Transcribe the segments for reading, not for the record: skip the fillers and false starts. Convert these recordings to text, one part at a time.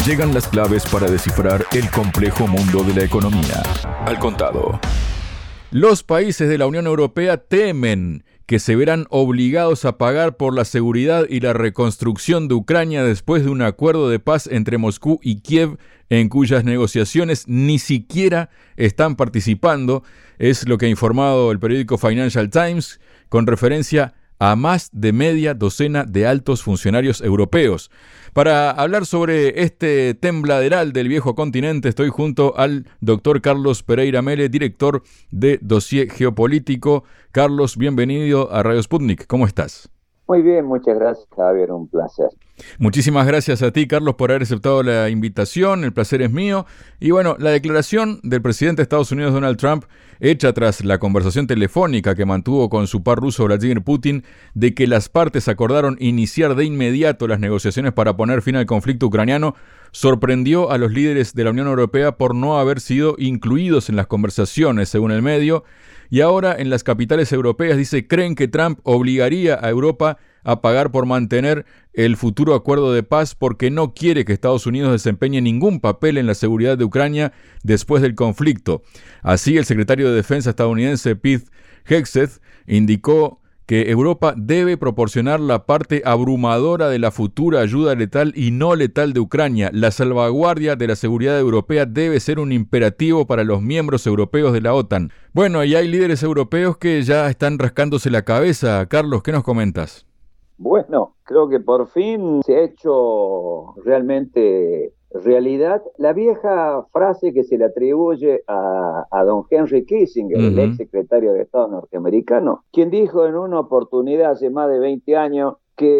Llegan las claves para descifrar el complejo mundo de la economía. Al contado. Los países de la Unión Europea temen que se verán obligados a pagar por la seguridad y la reconstrucción de Ucrania después de un acuerdo de paz entre Moscú y Kiev, en cuyas negociaciones ni siquiera están participando. Es lo que ha informado el periódico Financial Times, con referencia a más de media docena de altos funcionarios europeos. Para hablar sobre este tembladeral del viejo continente, estoy junto al doctor Carlos Pereira Mele, director de Dossier Geopolítico. Carlos, bienvenido a Radio Sputnik. ¿Cómo estás? Muy bien, muchas gracias, Javier, un placer. Muchísimas gracias a ti, Carlos, por haber aceptado la invitación. El placer es mío. Y bueno, la declaración del presidente de Estados Unidos, Donald Trump, hecha tras la conversación telefónica que mantuvo con su par ruso, Vladimir Putin, de que las partes acordaron iniciar de inmediato las negociaciones para poner fin al conflicto ucraniano, sorprendió a los líderes de la Unión Europea por no haber sido incluidos en las conversaciones, según el medio. Y ahora en las capitales europeas, dice, creen que Trump obligaría a Europa a pagar por mantener el futuro acuerdo de paz porque no quiere que Estados Unidos desempeñe ningún papel en la seguridad de Ucrania después del conflicto. Así, el secretario de Defensa estadounidense Pete Hegseth indicó que Europa debe proporcionar la parte abrumadora de la futura ayuda letal y no letal de Ucrania. La salvaguardia de la seguridad europea debe ser un imperativo para los miembros europeos de la OTAN. Bueno, y hay líderes europeos que ya están rascándose la cabeza. Carlos, ¿qué nos comentas? Bueno, creo que por fin se ha hecho realmente realidad la vieja frase que se le atribuye a don Henry Kissinger, el ex secretario de Estado norteamericano, quien dijo en una oportunidad hace más de 20 años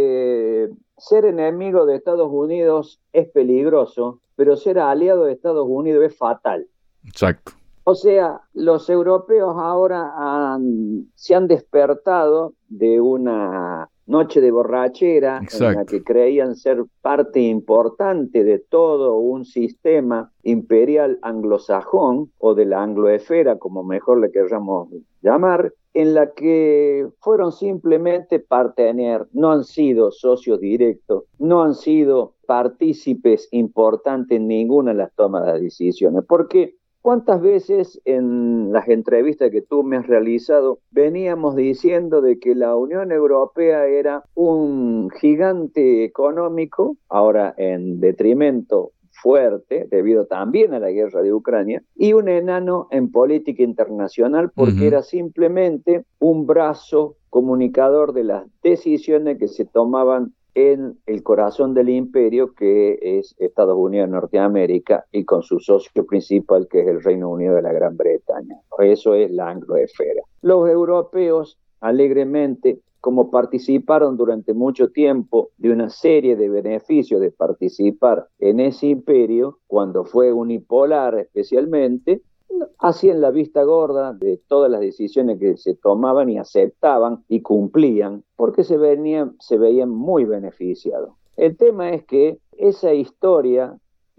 que ser enemigo de Estados Unidos es peligroso, pero ser aliado de Estados Unidos es fatal. Exacto. O sea, los europeos ahora se han despertado de una noche de borrachera. Exacto. En la que creían ser parte importante de todo un sistema imperial anglosajón o de la angloesfera, como mejor le queramos llamar, en la que fueron simplemente partener, no han sido socios directos, no han sido partícipes importantes en ninguna de las tomas de decisiones. Porque ¿cuántas veces en las entrevistas que tú me has realizado veníamos diciendo de que la Unión Europea era un gigante económico, ahora en detrimento fuerte, debido también a la guerra de Ucrania, y un enano en política internacional porque era simplemente un brazo comunicador de las decisiones que se tomaban en el corazón del imperio, que es Estados Unidos de Norteamérica, y con su socio principal, que es el Reino Unido de la Gran Bretaña. Eso es la angloesfera. Los europeos, alegremente, como participaron durante mucho tiempo de una serie de beneficios de participar en ese imperio, cuando fue unipolar especialmente, hacían la vista gorda de todas las decisiones que se tomaban y aceptaban y cumplían, porque se veían muy beneficiados. El tema es que esa historia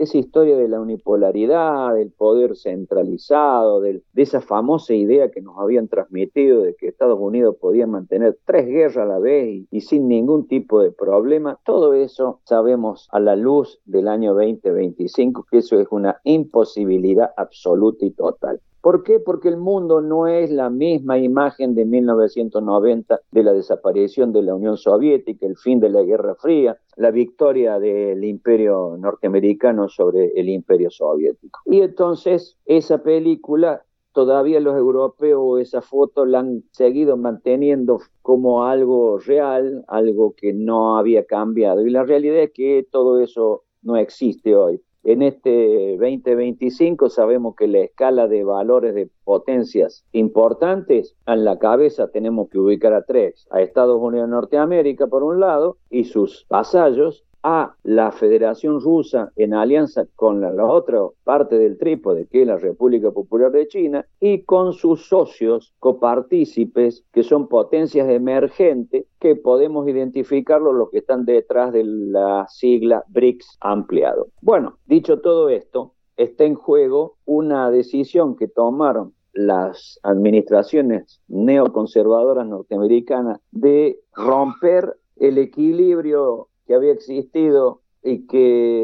de la unipolaridad, del poder centralizado, de esa famosa idea que nos habían transmitido de que Estados Unidos podía mantener 3 guerras a la vez y sin ningún tipo de problema, todo eso sabemos a la luz del año 2025 que eso es una imposibilidad absoluta y total. ¿Por qué? Porque el mundo no es la misma imagen de 1990, de la desaparición de la Unión Soviética, el fin de la Guerra Fría, la victoria del Imperio norteamericano sobre el Imperio Soviético. Y entonces esa película, todavía los europeos esa foto la han seguido manteniendo como algo real, algo que no había cambiado. Y la realidad es que todo eso no existe hoy. En este 2025 sabemos que la escala de valores de potencias importantes, en la cabeza tenemos que ubicar a 3, a Estados Unidos de Norteamérica por un lado y sus vasallos, a la Federación Rusa en alianza con la otra parte del trípode, que es la República Popular de China, y con sus socios copartícipes, que son potencias emergentes, que podemos identificarlos los que están detrás de la sigla BRICS ampliado. Bueno, dicho todo esto, está en juego una decisión que tomaron las administraciones neoconservadoras norteamericanas de romper el equilibrio que había existido y que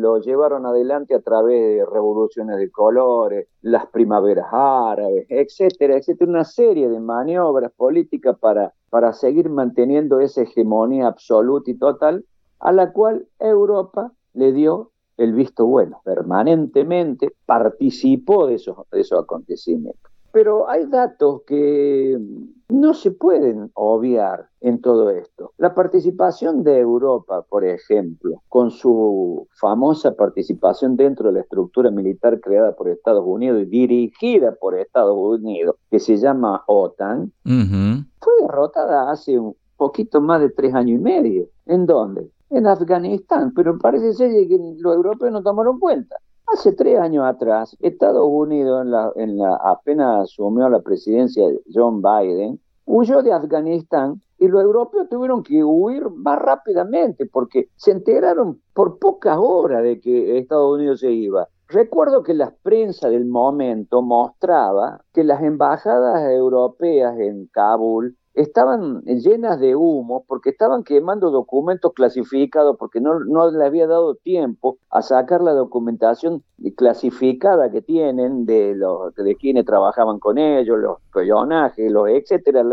lo llevaron adelante a través de revoluciones de colores, las primaveras árabes, etcétera, etcétera, una serie de maniobras políticas para seguir manteniendo esa hegemonía absoluta y total, a la cual Europa le dio el visto bueno, permanentemente participó de esos acontecimientos. Pero hay datos que no se pueden obviar en todo esto. La participación de Europa, por ejemplo, con su famosa participación dentro de la estructura militar creada por Estados Unidos y dirigida por Estados Unidos, que se llama OTAN, fue derrotada hace un poquito más de 3 años y medio. ¿En dónde? En Afganistán, pero parece ser que los europeos no tomaron cuenta. Hace 3 años atrás, Estados Unidos, apenas asumió la presidencia John Biden, huyó de Afganistán y los europeos tuvieron que huir más rápidamente porque se enteraron por pocas horas de que Estados Unidos se iba. Recuerdo que la prensa del momento mostraba que las embajadas europeas en Kabul estaban llenas de humo porque estaban quemando documentos clasificados porque no le había dado tiempo a sacar la documentación clasificada que tienen de quienes trabajaban con ellos, los espionajes, los etcétera,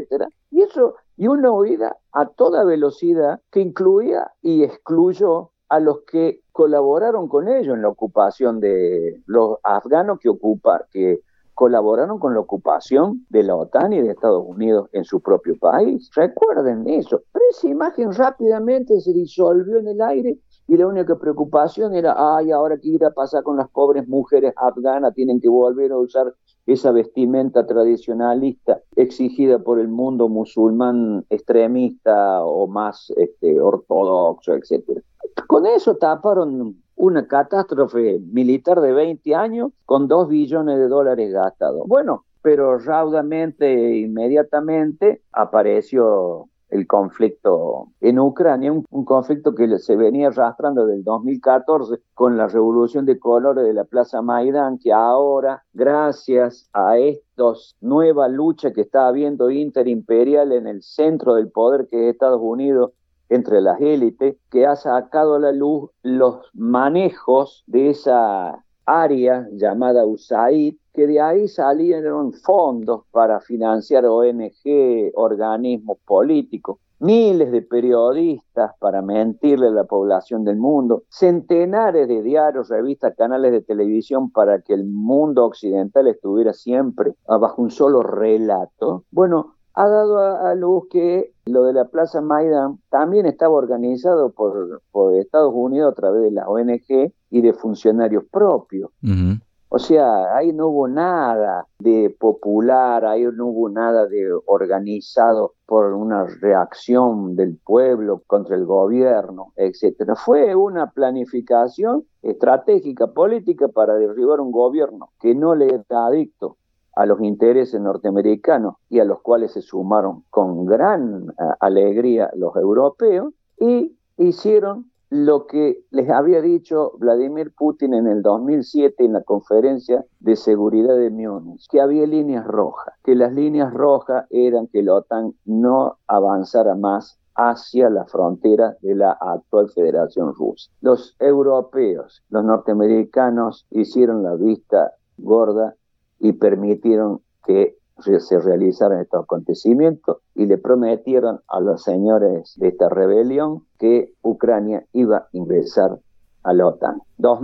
y una huida a toda velocidad que incluía y excluyó a los que colaboraron con ellos en la ocupación de los afganos que colaboraron con la ocupación de la OTAN y de Estados Unidos en su propio país. Recuerden eso. Pero esa imagen rápidamente se disolvió en el aire y la única preocupación era, ahora qué irá a pasar con las pobres mujeres afganas, tienen que volver a usar esa vestimenta tradicionalista exigida por el mundo musulmán extremista o más ortodoxo, etcétera. Con eso taparon una catástrofe militar de 20 años con $2 billones gastados. Bueno, pero raudamente, inmediatamente, apareció el conflicto en Ucrania, un conflicto que se venía arrastrando desde el 2014 con la revolución de colores de la Plaza Maidán, que ahora, gracias a estos nueva lucha que está habiendo interimperial en el centro del poder que es Estados Unidos, entre las élites, que ha sacado a la luz los manejos de esa área llamada USAID, que de ahí salieron fondos para financiar ONG, organismos políticos, miles de periodistas para mentirle a la población del mundo, centenares de diarios, revistas, canales de televisión para que el mundo occidental estuviera siempre bajo un solo relato. Bueno, ha dado a luz que lo de la Plaza Maidán también estaba organizado por Estados Unidos a través de la ONG y de funcionarios propios. Uh-huh. O sea, ahí no hubo nada de popular, ahí no hubo nada de organizado por una reacción del pueblo contra el gobierno, etcétera. Fue una planificación estratégica, política para derribar un gobierno que no le está adicto a los intereses norteamericanos y a los cuales se sumaron con gran alegría los europeos y hicieron lo que les había dicho Vladimir Putin en el 2007 en la conferencia de seguridad de Múnich, que había líneas rojas, que las líneas rojas eran que la OTAN no avanzara más hacia la frontera de la actual Federación Rusa. Los europeos, los norteamericanos hicieron la vista gorda y permitieron que se realizaran estos acontecimientos y le prometieron a los señores de esta rebelión que Ucrania iba a ingresar a la OTAN.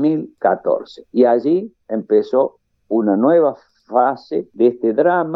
2014. Y allí empezó una nueva fase de esta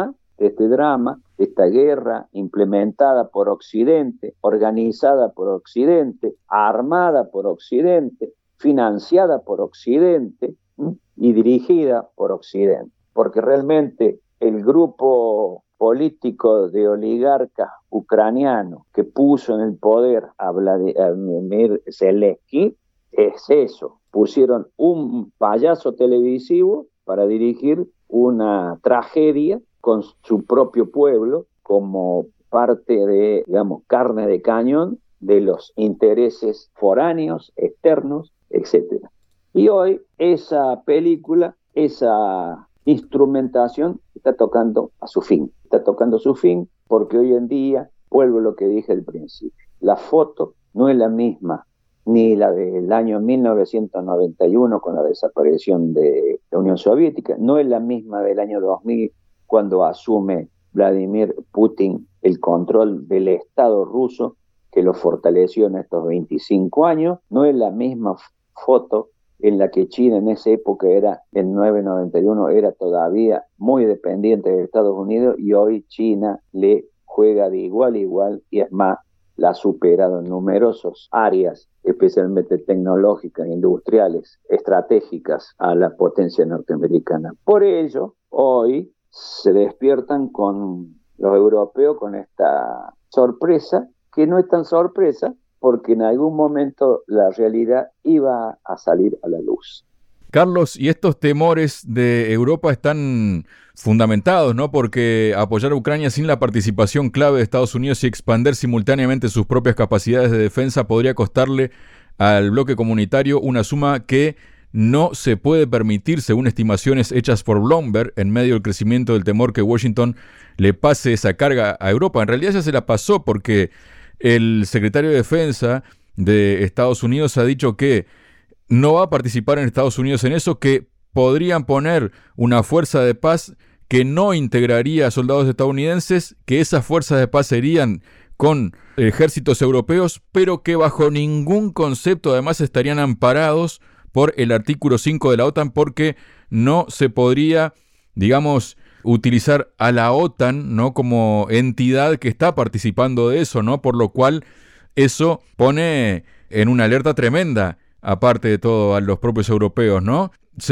guerra implementada por Occidente, organizada por Occidente, armada por Occidente, financiada por Occidente y dirigida por Occidente. Porque realmente el grupo político de oligarcas ucranianos que puso en el poder a Vladimir Zelensky es eso. Pusieron un payaso televisivo para dirigir una tragedia con su propio pueblo como parte de, carne de cañón de los intereses foráneos, externos, etc. Y hoy esa película, esa instrumentación está tocando su fin porque hoy en día, vuelvo a lo que dije al principio, la foto no es la misma ni la del año 1991 con la desaparición de la Unión Soviética, no es la misma del año 2000 cuando asume Vladimir Putin el control del Estado ruso que lo fortaleció en estos 25 años, no es la misma foto en la que China en esa época en 991 era todavía muy dependiente de Estados Unidos y hoy China le juega de igual a igual y es más, la ha superado en numerosas áreas, especialmente tecnológicas, industriales, estratégicas a la potencia norteamericana. Por ello, hoy se despiertan con los europeos con esta sorpresa, que no es tan sorpresa, porque en algún momento la realidad iba a salir a la luz. Carlos, y estos temores de Europa están fundamentados, ¿no? Porque apoyar a Ucrania sin la participación clave de Estados Unidos y expandir simultáneamente sus propias capacidades de defensa podría costarle al bloque comunitario una suma que no se puede permitir, según estimaciones hechas por Bloomberg, en medio del crecimiento del temor que Washington le pase esa carga a Europa. En realidad ya se la pasó porque el secretario de Defensa de Estados Unidos ha dicho que no va a participar en Estados Unidos en eso, que podrían poner una fuerza de paz que no integraría a soldados estadounidenses, que esas fuerzas de paz serían con ejércitos europeos, pero que bajo ningún concepto además estarían amparados por el artículo 5 de la OTAN, porque no se podría, digamos, utilizar a la OTAN, ¿no?, como entidad que está participando de eso, ¿no? Por lo cual eso pone en una alerta tremenda, aparte de todo, a los propios europeos, ¿no?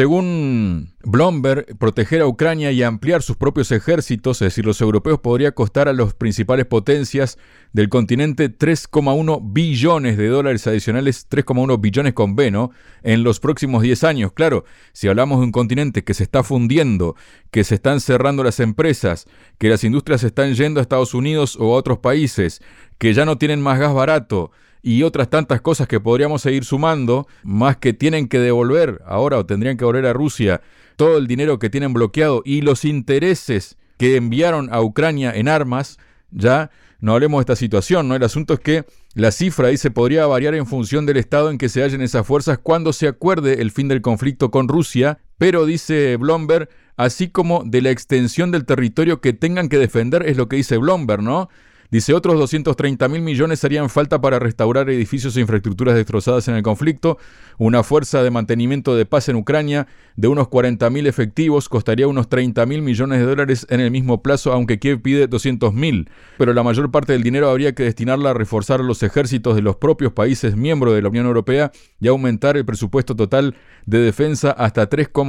Según Bloomberg, proteger a Ucrania y ampliar sus propios ejércitos, es decir, los europeos, podría costar a las principales potencias del continente 3,1 billones de dólares adicionales, 3,1 billones con B, ¿no?, en los próximos 10 años. Claro, si hablamos de un continente que se está fundiendo, que se están cerrando las empresas, que las industrias se están yendo a Estados Unidos o a otros países, que ya no tienen más gas barato, y otras tantas cosas que podríamos seguir sumando, más que tienen que devolver ahora o tendrían que devolver a Rusia todo el dinero que tienen bloqueado y los intereses que enviaron a Ucrania en armas, ya no hablemos de esta situación, ¿no? El asunto es que la cifra, dice, podría variar en función del estado en que se hallen esas fuerzas cuando se acuerde el fin del conflicto con Rusia, pero, dice Bloomberg, así como de la extensión del territorio que tengan que defender, es lo que dice Bloomberg, ¿no? Dice, otros 230.000 millones harían falta para restaurar edificios e infraestructuras destrozadas en el conflicto. Una fuerza de mantenimiento de paz en Ucrania de unos 40.000 efectivos costaría unos 30.000 millones de dólares en el mismo plazo, aunque Kiev pide 200.000. Pero la mayor parte del dinero habría que destinarla a reforzar los ejércitos de los propios países miembros de la Unión Europea y aumentar el presupuesto total de defensa hasta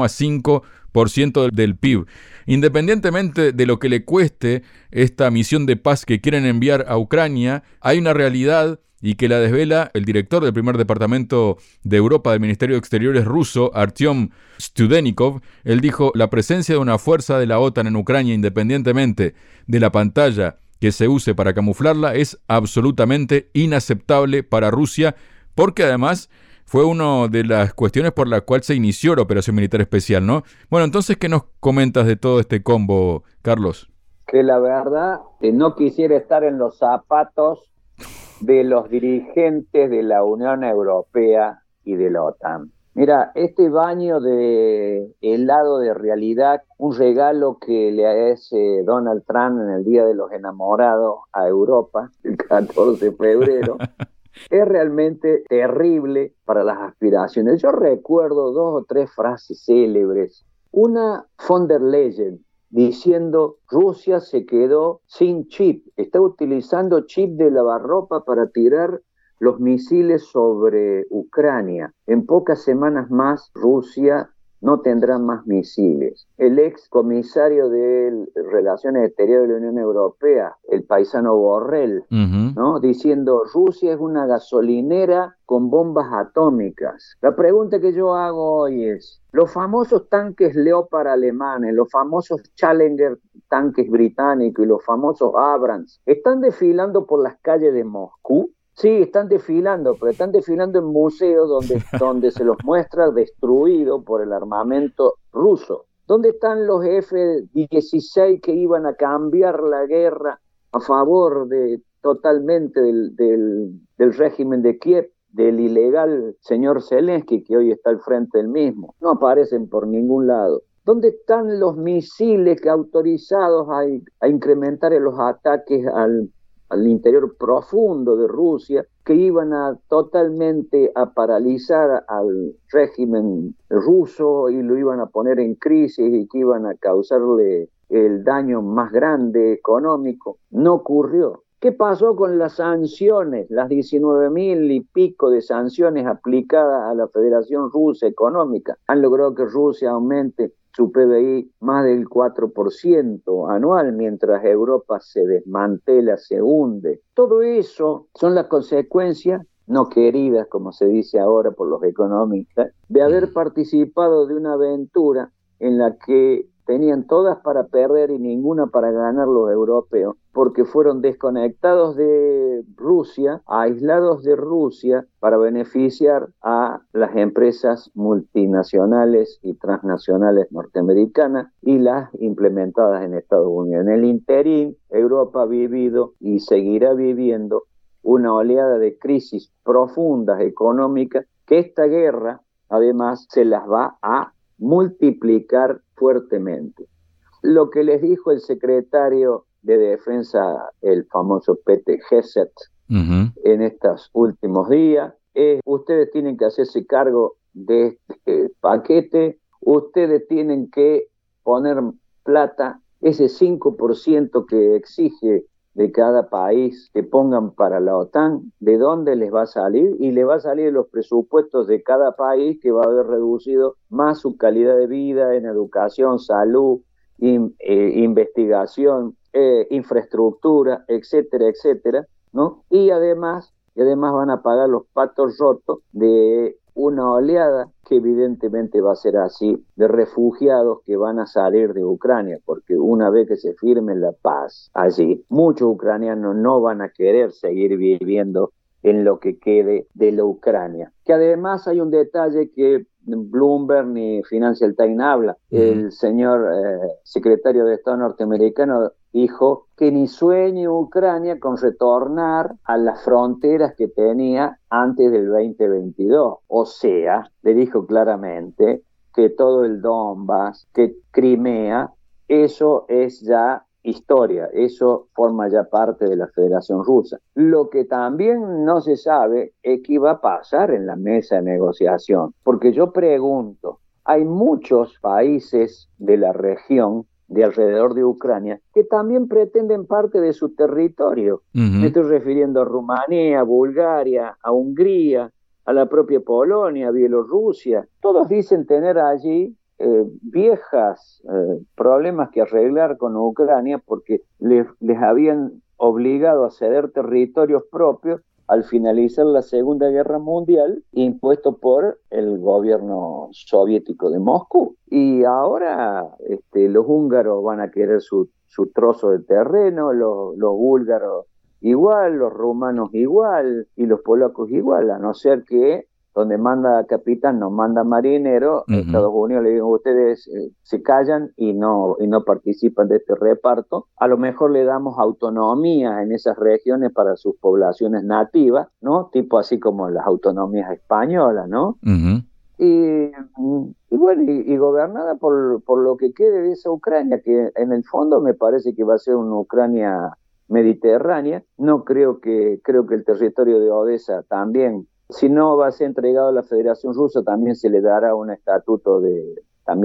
3,5% del PIB. Independientemente de lo que le cueste esta misión de paz que quieren enviar a Ucrania, hay una realidad y que la desvela el director del primer departamento de Europa del Ministerio de Exteriores ruso, Artyom Studenikov. Él dijo, la presencia de una fuerza de la OTAN en Ucrania, independientemente de la pantalla que se use para camuflarla, es absolutamente inaceptable para Rusia, porque además fue una de las cuestiones por la cual se inició la operación militar especial, ¿no? Bueno, entonces, ¿qué nos comentas de todo este combo, Carlos? Que la verdad, no quisiera estar en los zapatos de los dirigentes de la Unión Europea y de la OTAN. Mira, este baño de helado de realidad, un regalo que le hace Donald Trump en el Día de los Enamorados a Europa, el 14 de febrero, es realmente terrible para las aspiraciones. Yo recuerdo 2 o 3 frases célebres. Una, von der Leyen, diciendo, Rusia se quedó sin chip, está utilizando chip de lavarropa para tirar los misiles sobre Ucrania. En pocas semanas más, Rusia no tendrá más misiles. El ex comisario de Relaciones Exteriores de la Unión Europea, el paisano Borrell, ¿no?, diciendo, Rusia es una gasolinera con bombas atómicas. La pregunta que yo hago hoy es, los famosos tanques Leopard alemanes, los famosos Challenger tanques británicos y los famosos Abrams, ¿están desfilando por las calles de Moscú? Sí, están desfilando, pero están desfilando en museos donde se los muestra destruido por el armamento ruso. ¿Dónde están los F-16 que iban a cambiar la guerra a favor totalmente del régimen de Kiev? del ilegal señor Zelensky, que hoy está al frente del mismo. No aparecen por ningún lado. ¿Dónde están los misiles autorizados a incrementar los ataques al interior profundo de Rusia, que iban totalmente a paralizar al régimen ruso y lo iban a poner en crisis y que iban a causarle el daño más grande económico? No ocurrió. ¿Qué pasó con las sanciones, las 19.000 y pico de sanciones aplicadas a la Federación Rusa Económica? Han logrado que Rusia aumente su PBI más del 4% anual, mientras Europa se desmantela, se hunde. Todo eso son las consecuencias no queridas, como se dice ahora por los economistas, de haber participado de una aventura en la que tenían todas para perder y ninguna para ganar los europeos, porque fueron desconectados de Rusia, aislados de Rusia, para beneficiar a las empresas multinacionales y transnacionales norteamericanas y las implementadas en Estados Unidos. En el interín, Europa ha vivido y seguirá viviendo una oleada de crisis profundas económicas que esta guerra, además, se las va a multiplicar fuertemente. Lo que les dijo el secretario de Defensa, el famoso Pete Hegseth, en estos últimos días, es: ustedes tienen que hacerse cargo de este paquete, ustedes tienen que poner plata, ese 5% que exige de cada país que pongan para la OTAN, ¿de dónde les va a salir? Y le va a salir de los presupuestos de cada país, que va a haber reducido más su calidad de vida en educación, salud, investigación, infraestructura, etcétera, etcétera, ¿no? Y además van a pagar los patos rotos de una oleada que evidentemente va a ser así, de refugiados que van a salir de Ucrania, porque una vez que se firme la paz allí, muchos ucranianos no van a querer seguir viviendo en lo que quede de la Ucrania. Que además hay un detalle que Bloomberg ni Financial Times habla. El señor secretario de Estado norteamericano dijo que ni sueñe Ucrania con retornar a las fronteras que tenía antes del 2022. O sea, le dijo claramente que todo el Donbass, que Crimea, eso es ya historia, eso forma ya parte de la Federación Rusa. Lo que también no se sabe es qué va a pasar en la mesa de negociación, porque yo pregunto, hay muchos países de la región de alrededor de Ucrania que también pretenden parte de su territorio. Me estoy refiriendo a Rumanía, a Bulgaria, a Hungría, a la propia Polonia, a Bielorrusia. Todos dicen tener allí viejas problemas que arreglar con Ucrania, porque les habían obligado a ceder territorios propios al finalizar la Segunda Guerra Mundial, impuesto por el gobierno soviético de Moscú. Y ahora los húngaros van a querer su trozo de terreno, los búlgaros igual, los rumanos igual y los polacos igual, a no ser que donde manda capitán no manda marinero. Estados Unidos le digo, ustedes se callan y no participan de este reparto. A lo mejor le damos autonomía en esas regiones para sus poblaciones nativas, ¿no? Tipo así como las autonomías españolas, ¿no? Y bueno, y gobernada por lo que quede de esa Ucrania, que en el fondo me parece que va a ser una Ucrania mediterránea. No creo que el territorio de Odessa también, si no va a ser entregado a la Federación Rusa, también se le dará un estatuto de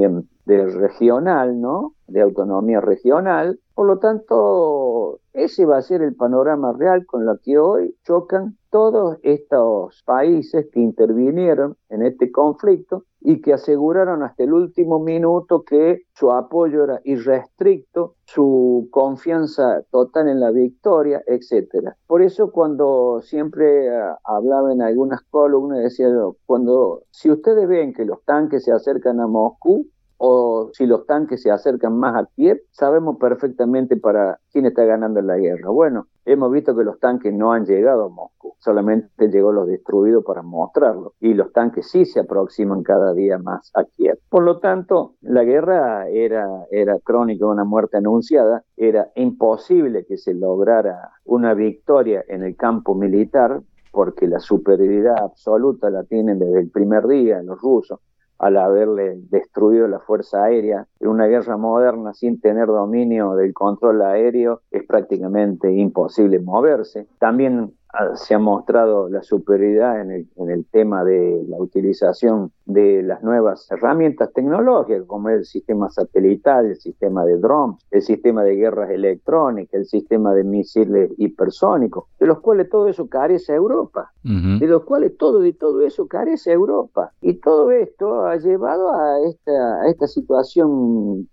regional, ¿no? De autonomía regional. Por lo tanto, ese va a ser el panorama real con lo que hoy chocan todos estos países que intervinieron en este conflicto y que aseguraron hasta el último minuto que su apoyo era irrestricto, su confianza total en la victoria, etcétera. Por eso cuando siempre hablaba en algunas columnas, decía yo, si ustedes ven que los tanques se acercan a Moscú, o si los tanques se acercan más a Kiev, sabemos perfectamente para quién está ganando la guerra. Bueno, hemos visto que los tanques no han llegado a Moscú, solamente llegó los destruidos para mostrarlo, y los tanques sí se aproximan cada día más a Kiev. Por lo tanto, la guerra era crónica de una muerte anunciada, era imposible que se lograra una victoria en el campo militar, porque la superioridad absoluta la tienen desde el primer día los rusos, al haberle destruido la fuerza aérea. En una guerra moderna, sin tener dominio del control aéreo, es prácticamente imposible moverse. También se ha mostrado la superioridad en el tema de la utilización de las nuevas herramientas tecnológicas, como el sistema satelital, el sistema de drones, el sistema de guerras electrónicas, el sistema de misiles hipersónicos, de los cuales todo eso carece Europa, de los cuales todo eso carece Europa. Y todo esto ha llevado a esta situación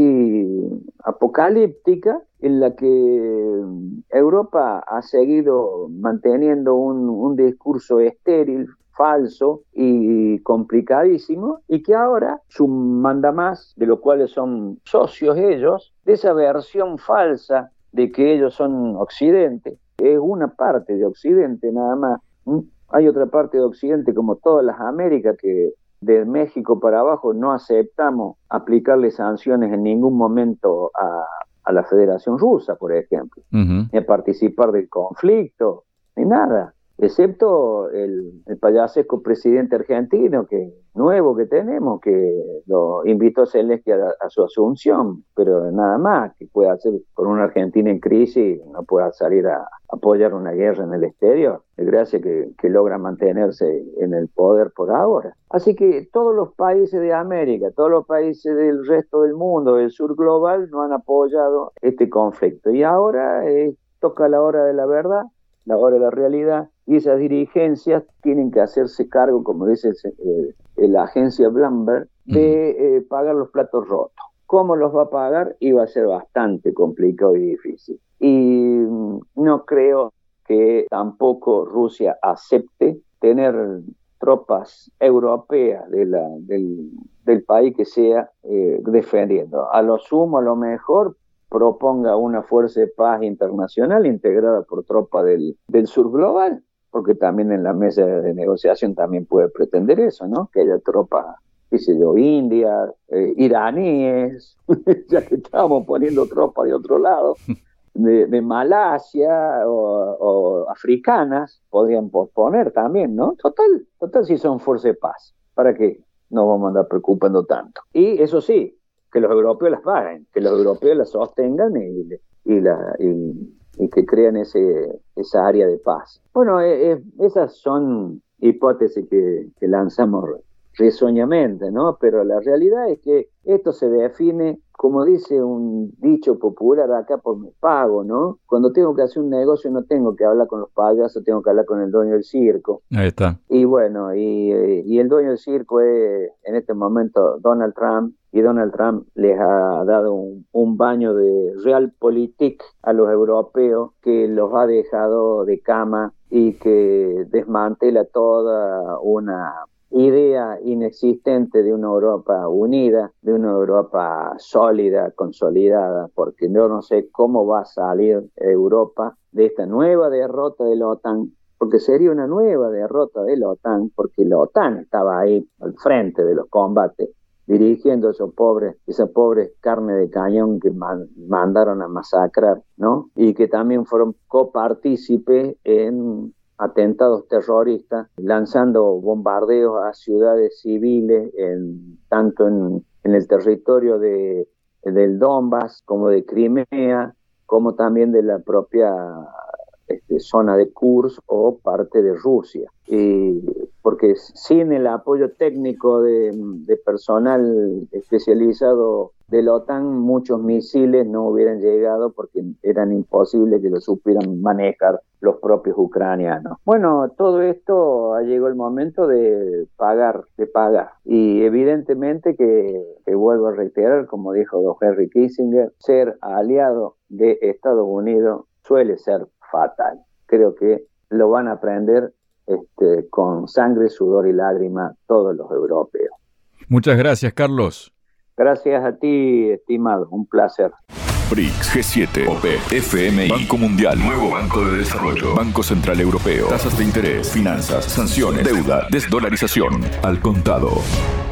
así apocalíptica, en la que Europa ha seguido manteniendo un discurso estéril, falso y complicadísimo, y que ahora su mandamás, de los cuales son socios ellos, de esa versión falsa de que ellos son Occidente, es una parte de Occidente nada más. Hay otra parte de Occidente, como todas las Américas, que de México para abajo no aceptamos aplicarle sanciones en ningún momento a la Federación Rusa, por ejemplo, ni a participar del conflicto, ni nada, excepto el payasesco presidente argentino, nuevo que tenemos, que lo invitó a Zelensky a su asunción, pero nada más, que puede hacer con una Argentina en crisis, no pueda salir a apoyar una guerra en el exterior. Es gracia que logra mantenerse en el poder por ahora. Así que todos los países de América, todos los países del resto del mundo, del sur global, no han apoyado este conflicto. Y ahora toca la hora de la verdad, la hora de la realidad, y esas dirigencias tienen que hacerse cargo, como dice la agencia Bloomberg, de pagar los platos rotos. ¿Cómo los va a pagar? Y va a ser bastante complicado y difícil. Y no creo que tampoco Rusia acepte tener tropas europeas del país que sea defendiendo. A lo sumo, a lo mejor, proponga una fuerza de paz internacional integrada por tropas del sur global, porque también en la mesa de negociación también puede pretender eso, ¿no? Que haya tropas, qué sé yo, indias, iraníes, ya que estamos poniendo tropas de otro lado, de Malasia o africanas, podrían posponer también, ¿no? Total si son fuerzas de paz, ¿para qué nos vamos a andar preocupando tanto? Y eso sí, que los europeos las paguen, que los europeos las sostengan y que crean esa área de paz. Bueno, esas son hipótesis que lanzamos risueñamente, ¿no? Pero la realidad es que esto se define, como dice un dicho popular acá, por mi pago, ¿no? Cuando tengo que hacer un negocio no tengo que hablar con los payasos, tengo que hablar con el dueño del circo. Ahí está. Y bueno, y el dueño del circo es en este momento Donald Trump, y Donald Trump les ha dado un baño de realpolitik a los europeos que los ha dejado de cama y que desmantela toda una idea inexistente de una Europa unida, de una Europa sólida, consolidada, porque yo no sé cómo va a salir Europa de esta nueva derrota de la OTAN, porque sería una nueva derrota de la OTAN, porque la OTAN estaba ahí al frente de los combates, dirigiendo esa pobre carne de cañón que mandaron a masacrar, ¿no? Y que también fueron copartícipes en atentados terroristas, lanzando bombardeos a ciudades civiles, tanto en el territorio del Donbass, como de Crimea, como también de la propia zona de Kursk o parte de Rusia. Porque sin el apoyo técnico de personal especializado de la OTAN, muchos misiles no hubieran llegado porque eran imposibles que lo supieran manejar los propios ucranianos. Bueno, todo esto llegó el momento de pagar. Y evidentemente que vuelvo a reiterar, como dijo don Henry Kissinger, ser aliado de Estados Unidos suele ser fatal. Creo que lo van a aprender con sangre, sudor y lágrima todos los europeos. Muchas gracias, Carlos. Gracias a ti, estimado. Un placer. BRICS, G7, OPEP, FMI, Banco Mundial, Nuevo Banco de Desarrollo, Banco Central Europeo, tasas de interés, finanzas, sanciones, deuda, desdolarización, al contado.